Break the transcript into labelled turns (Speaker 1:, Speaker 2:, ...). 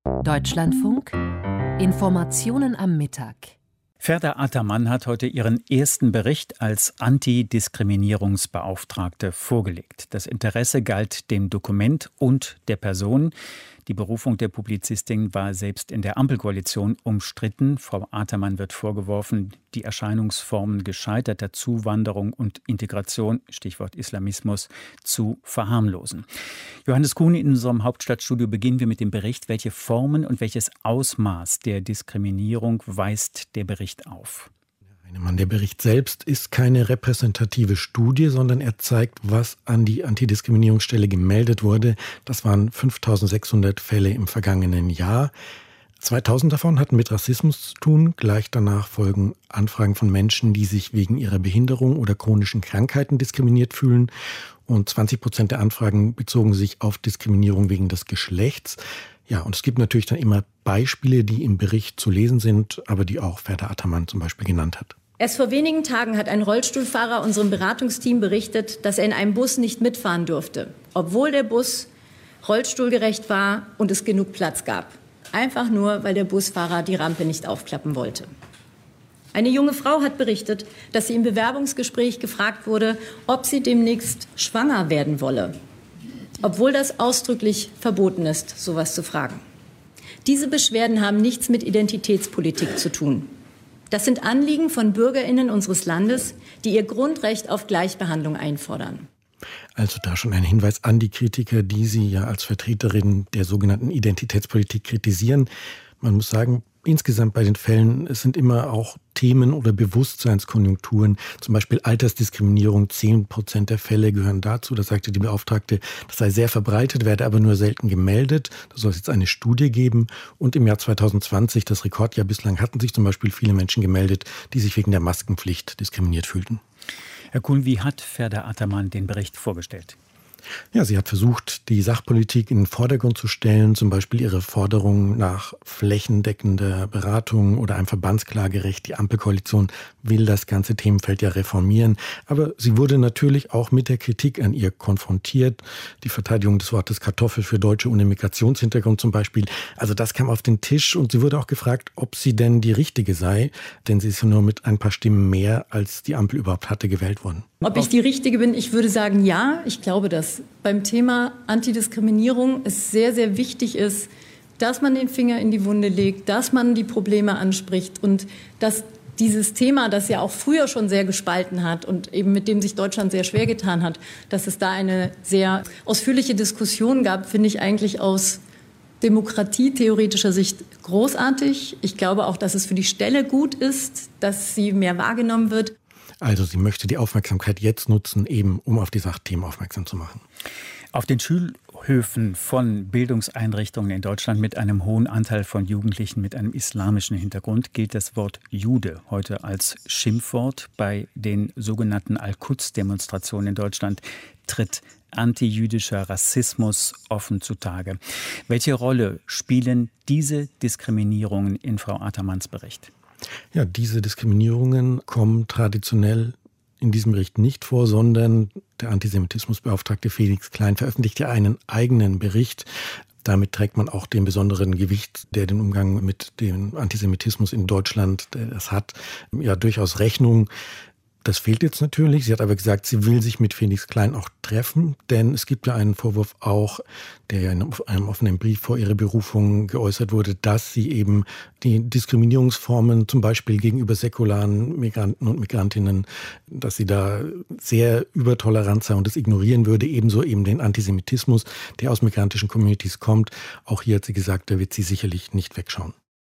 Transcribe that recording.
Speaker 1: Deutschlandfunk Informationen am Mittag.
Speaker 2: Ferda Ataman hat heute ihren ersten Bericht als Antidiskriminierungsbeauftragte vorgelegt. Das Interesse galt dem Dokument und der Person. Die Berufung der Publizistin war selbst in der Ampelkoalition umstritten. Frau Ataman wird vorgeworfen, die Erscheinungsformen gescheiterter Zuwanderung und Integration, Stichwort Islamismus, zu verharmlosen. Johannes Kuhn, in unserem Hauptstadtstudio beginnen wir mit dem Bericht. Welche Formen und welches Ausmaß der Diskriminierung weist der Bericht auf?
Speaker 3: Der Bericht selbst ist keine repräsentative Studie, sondern er zeigt, was an die Antidiskriminierungsstelle gemeldet wurde. Das waren 5.600 Fälle im vergangenen Jahr. 2.000 davon hatten mit Rassismus zu tun. Gleich danach folgen Anfragen von Menschen, die sich wegen ihrer Behinderung oder chronischen Krankheiten diskriminiert fühlen. Und 20% der Anfragen bezogen sich auf Diskriminierung wegen des Geschlechts. Ja, und es gibt natürlich dann immer Beispiele, die im Bericht zu lesen sind, aber die auch Ferda Ataman zum Beispiel genannt hat.
Speaker 4: Erst vor wenigen Tagen hat ein Rollstuhlfahrer unserem Beratungsteam berichtet, dass er in einem Bus nicht mitfahren durfte, obwohl der Bus rollstuhlgerecht war und es genug Platz gab. Einfach nur, weil der Busfahrer die Rampe nicht aufklappen wollte. Eine junge Frau hat berichtet, dass sie im Bewerbungsgespräch gefragt wurde, ob sie demnächst schwanger werden wolle, obwohl das ausdrücklich verboten ist, sowas zu fragen. Diese Beschwerden haben nichts mit Identitätspolitik zu tun. Das sind Anliegen von BürgerInnen unseres Landes, die ihr Grundrecht auf Gleichbehandlung einfordern.
Speaker 3: Also da schon ein Hinweis an die Kritiker, die sie ja als Vertreterin der sogenannten Identitätspolitik kritisieren. Man muss sagen, insgesamt bei den Fällen, es sind immer auch Themen oder Bewusstseinskonjunkturen, zum Beispiel Altersdiskriminierung, 10% der Fälle gehören dazu. Da sagte die Beauftragte, das sei sehr verbreitet, werde aber nur selten gemeldet. Da soll es jetzt eine Studie geben. Und im Jahr 2020, das Rekordjahr bislang, hatten sich zum Beispiel viele Menschen gemeldet, die sich wegen der Maskenpflicht diskriminiert fühlten.
Speaker 2: Herr Kuhn, wie hat Ferda Ataman den Bericht vorgestellt?
Speaker 3: Ja, sie hat versucht, die Sachpolitik in den Vordergrund zu stellen, zum Beispiel ihre Forderung nach flächendeckender Beratung oder einem Verbandsklagerecht. Die Ampelkoalition will das ganze Themenfeld ja reformieren. Aber sie wurde natürlich auch mit der Kritik an ihr konfrontiert. Die Verteidigung des Wortes Kartoffel für Deutsche ohne Migrationshintergrund zum Beispiel. Also das kam auf den Tisch und sie wurde auch gefragt, ob sie denn die Richtige sei. Denn sie ist ja nur mit ein paar Stimmen mehr, als die Ampel überhaupt hatte, gewählt worden.
Speaker 4: Ob ich die Richtige bin? Ich würde sagen, ja. Ich glaube, dass beim Thema Antidiskriminierung es sehr, sehr wichtig ist, dass man den Finger in die Wunde legt, dass man die Probleme anspricht und dass dieses Thema, das ja auch früher schon sehr gespalten hat und eben mit dem sich Deutschland sehr schwer getan hat, dass es da eine sehr ausführliche Diskussion gab, finde ich eigentlich aus demokratietheoretischer Sicht großartig. Ich glaube auch, dass es für die Stelle gut ist, dass sie mehr wahrgenommen wird.
Speaker 3: Also sie möchte die Aufmerksamkeit jetzt nutzen, eben um auf die Sachthemen aufmerksam zu machen.
Speaker 2: Auf den Schulhöfen von Bildungseinrichtungen in Deutschland mit einem hohen Anteil von Jugendlichen mit einem islamischen Hintergrund gilt das Wort Jude heute als Schimpfwort. Bei den sogenannten Al-Quds-Demonstrationen in Deutschland tritt antijüdischer Rassismus offen zutage. Welche Rolle spielen diese Diskriminierungen in Frau Atamans Bericht?
Speaker 3: Ja, diese Diskriminierungen kommen traditionell in diesem Bericht nicht vor, sondern der Antisemitismusbeauftragte Felix Klein veröffentlicht ja einen eigenen Bericht. Damit trägt man auch den besonderen Gewicht, der den Umgang mit dem Antisemitismus in Deutschland das hat, ja durchaus Rechnung. Das fehlt jetzt natürlich. Sie hat aber gesagt, sie will sich mit Felix Klein auch treffen, denn es gibt ja einen Vorwurf auch, der ja in einem offenen Brief vor ihrer Berufung geäußert wurde, dass sie eben die Diskriminierungsformen zum Beispiel gegenüber säkularen Migranten und Migrantinnen, dass sie da sehr übertolerant sei und das ignorieren würde, ebenso eben den Antisemitismus, der aus migrantischen Communities kommt. Auch hier hat sie gesagt, da wird sie sicherlich nicht wegschauen.